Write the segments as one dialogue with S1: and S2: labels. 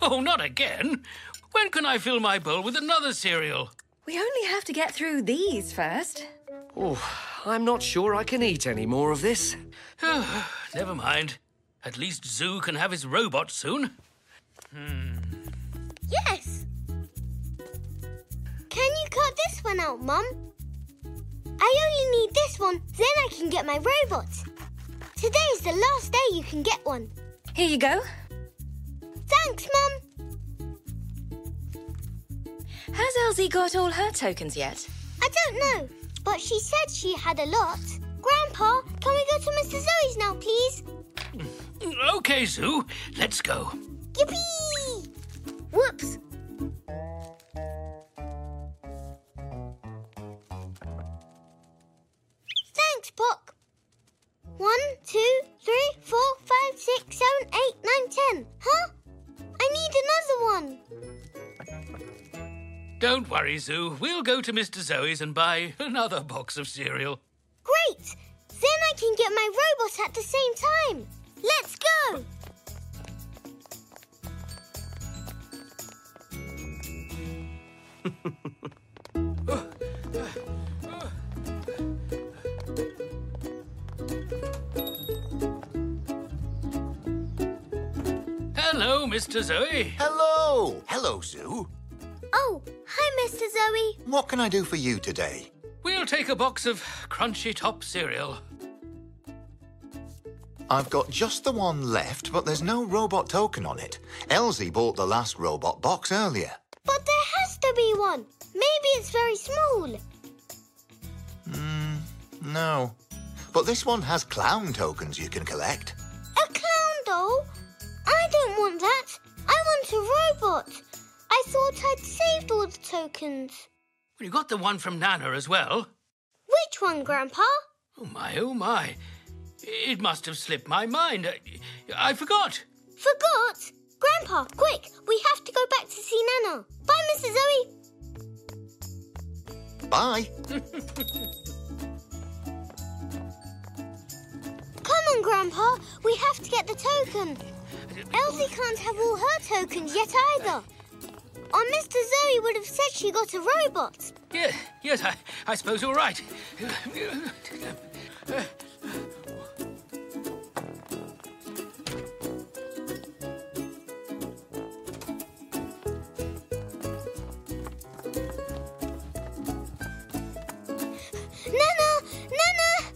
S1: Oh, not again. When can I fill my bowl with another cereal?
S2: We only have to get through these first.
S3: Oh, I'm not sure I can eat any more of this.
S1: Never mind. At least Zoo can have his robot soon.
S4: Yes! Can you cut this one out, Mum? I only need this one, then I can get my robot. Today is the last day you can get one.
S2: Here you go.
S4: Thanks, Mum.
S2: Has Elsie got all her tokens yet?
S4: I don't know, but she said she had a lot. Grandpa, can we go to Mr. Zoe's now, please?
S1: OK, Zoo. Let's go.
S4: Yippee! Whoops. Thanks, Puck. 1, 2, 3, 4, 5, 6, 7, 8, 9, 10. Huh? I need another one.
S1: Don't worry, Zoo. We'll go to Mr. Zoe's and buy another box of cereal.
S4: Great! Then I can get my robot at the same time. Let's go!
S1: Hello, Mr. Zoe.
S5: Hello! Hello, Zoo.
S4: Oh, hi, Mr. Zoe.
S5: What can I do for you today?
S1: We'll take a box of Crunchy Top cereal.
S5: I've got just the one left, but there's no robot token on it. Elsie bought the last robot box earlier.
S4: But there has to be one. Maybe it's very small.
S5: No. But this one has clown tokens you can collect.
S4: A clown doll? I don't want that. I want a robot. I thought I'd saved all the tokens.
S1: You got the one from Nana as well?
S4: Which one, Grandpa?
S1: Oh, my, oh, my. It must have slipped my mind. I forgot.
S4: Forgot? Grandpa, quick. We have to go back to see Nana. Bye, Mrs. Zoe.
S5: Bye.
S4: Come on, Grandpa. We have to get the token. Elsie can't have all her tokens yet either. Or Mr. Zoe would have said she got a robot.
S1: Yes, I suppose you're right.
S4: Nana! Nana!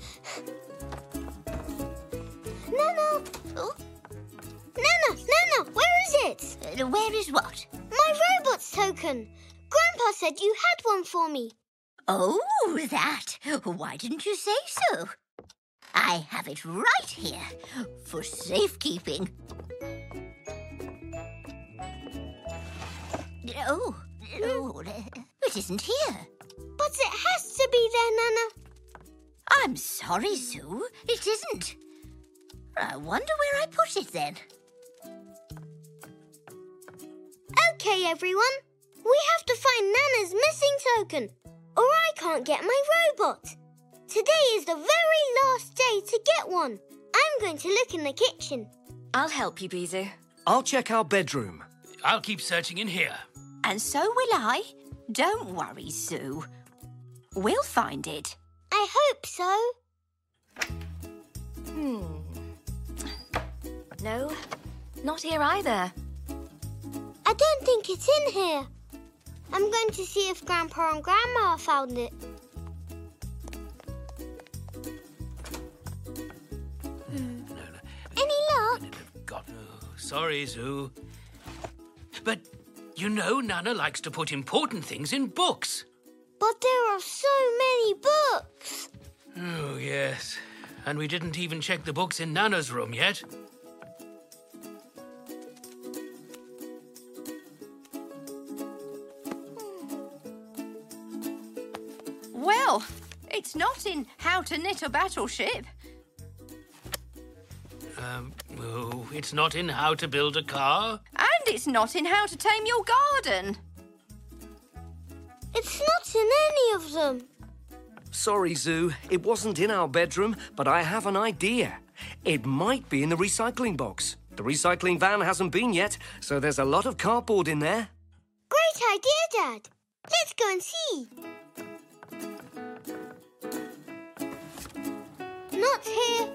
S4: Nana! Oh. Nana! Where is it?
S6: Where is what?
S4: My robot's token. Grandpa said you had one for me.
S6: Oh, that. Why didn't you say so? I have it right here for safekeeping. Oh, it isn't here.
S4: But it has to be there, Nana.
S6: I'm sorry, Sue. It isn't. I wonder where I put it then.
S4: Okay, everyone. We have to find Nana's missing token, or I can't get my robot. Today is the very last day to get one. I'm going to look in the kitchen.
S2: I'll help you, Bisou.
S3: I'll check our bedroom.
S1: I'll keep searching in here.
S6: And so will I. Don't worry, Sue. We'll find it.
S4: I hope so.
S2: No, not here either.
S4: I don't think it's in here. I'm going to see if Grandpa and Grandma found it. Any luck?
S1: Sorry, Zoo. But you know Nana likes to put important things in books.
S4: But there are so many books.
S1: Oh, yes. And we didn't even check the books in Nana's room yet.
S6: Well, it's not in How to Knit a Battleship.
S1: Oh, it's not in How to Build a Car.
S6: And it's not in How to Tame Your Garden.
S4: It's not in any of them.
S3: Sorry, Zoo. It wasn't in our bedroom, but I have an idea. It might be in the recycling box. The recycling van hasn't been yet, so there's a lot of cardboard in there.
S4: Great idea, Dad. Let's go and see. Not here.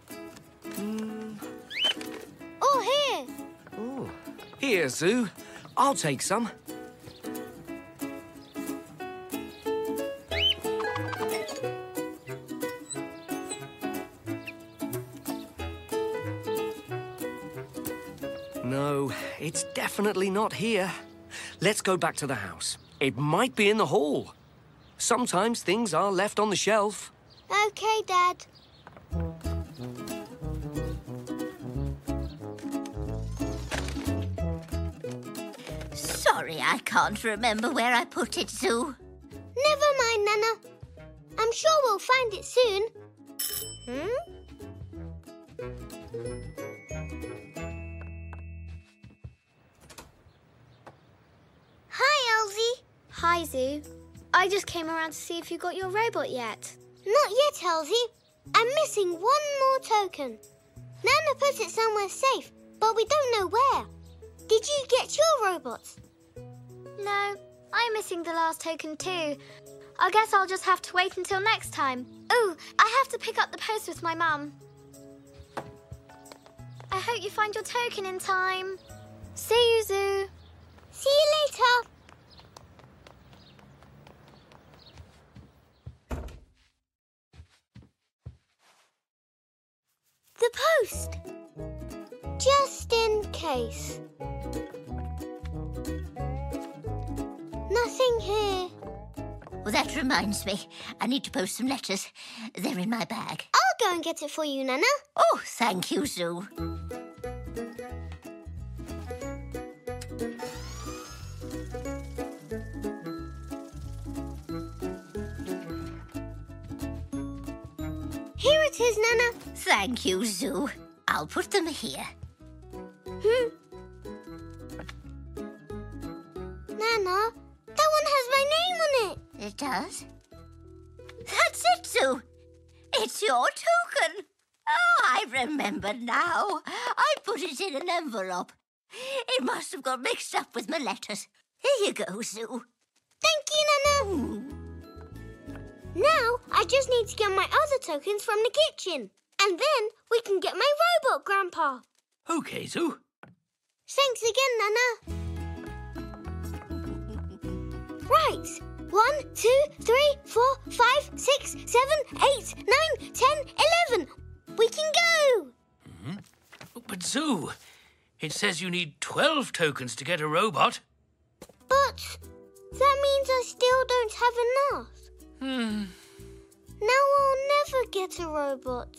S4: Or here.
S3: Oh, here, Zoo. I'll take some. No, it's definitely not here. Let's go back to the house. It might be in the hall. Sometimes things are left on the shelf.
S4: Okay, Dad.
S6: Sorry, I can't remember where I put it, Zoo.
S4: Never mind, Nana. I'm sure we'll find it soon. Hi, Elsie.
S7: Hi, Zoo. I just came around to see if you got your robot yet.
S4: Not yet, Elsie. I'm missing one more token. Nana put it somewhere safe, but we don't know where. Did you get your robot?
S7: No, I'm missing the last token too. I guess I'll just have to wait until next time. Oh, I have to pick up the post with my mum. I hope you find your token in time. See you, Zoo.
S4: See you later. The post. Just in case. Nothing here.
S6: Well, that reminds me. I need to post some letters. They're in my bag.
S4: I'll go and get it for you, Nana.
S6: Oh, thank you, Zoo.
S4: Here it is, Nana.
S6: Thank you, Zoo. I'll put them here.
S4: Nana, that one has my name on it.
S6: It does? That's it, Zoo. It's your token. Oh, I remember now. I put it in an envelope. It must have got mixed up with my letters. Here you go, Zoo.
S4: Thank you, Nana. Now, I just need to get my other tokens from the kitchen. And then we can get my robot, Grandpa.
S1: OK, Zoo.
S4: Thanks again, Nana. Right. 1, 2, 3, 4, 5, 6, 7, 8, 9, 10, 11. We can go.
S1: But, Zoo, it says you need 12 tokens to get a robot.
S4: But that means I still don't have enough. Now I'll never get a robot.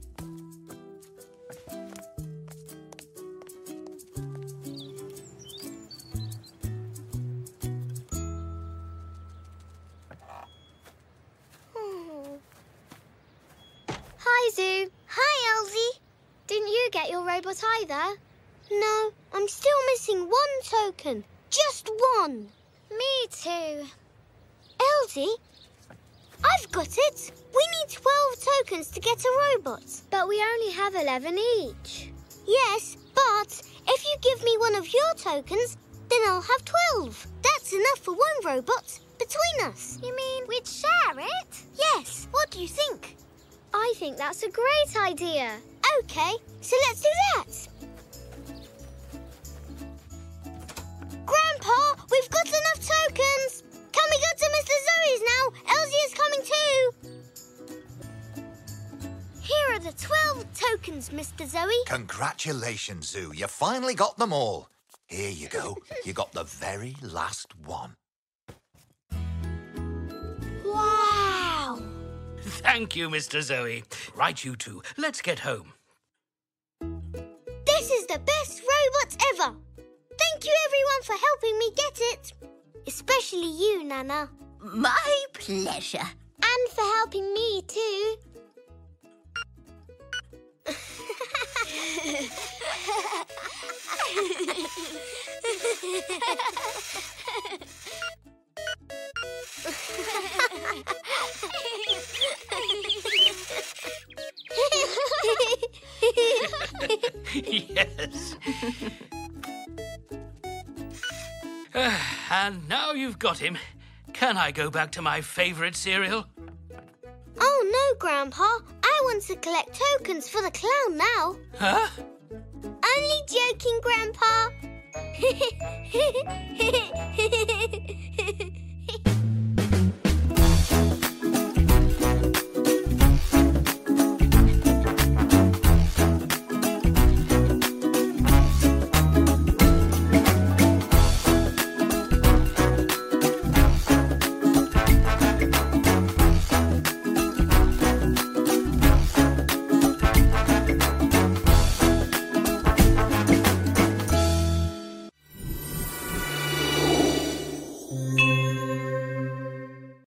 S7: Hi, Zoo.
S4: Hi, Elsie.
S7: Didn't you get your robot either?
S4: No, I'm still missing one token. Just one.
S7: Me too.
S4: Elsie, I've got it. We need 12 tokens to get a robot.
S7: But we only have 11 each.
S4: Yes, but if you give me one of your tokens, then I'll have 12. That's enough for one robot between us.
S7: You mean we'd share it?
S4: Yes, what do you think?
S7: I think that's a great idea.
S4: Okay, so let's do that. Grandpa, we've got enough tokens. Can we go to Mr. Zoe's now? Elsie is coming too. Here are the 12 tokens, Mr. Zoe.
S5: Congratulations, Zoo. You finally got them all. Here you go. You got the very last one.
S4: Wow.
S1: Thank you, Mr. Zoe. Right, you two. Let's get home.
S4: This is the best robot ever. Thank you, everyone, for helping me get it. Especially you, Nana.
S6: My pleasure.
S4: And for helping me, too.
S1: Yes. And now you've got him, can I go back to my favourite cereal?
S4: Oh no, Grandpa. I want to collect tokens for the clown now.
S1: Huh?
S4: Only joking, Grandpa.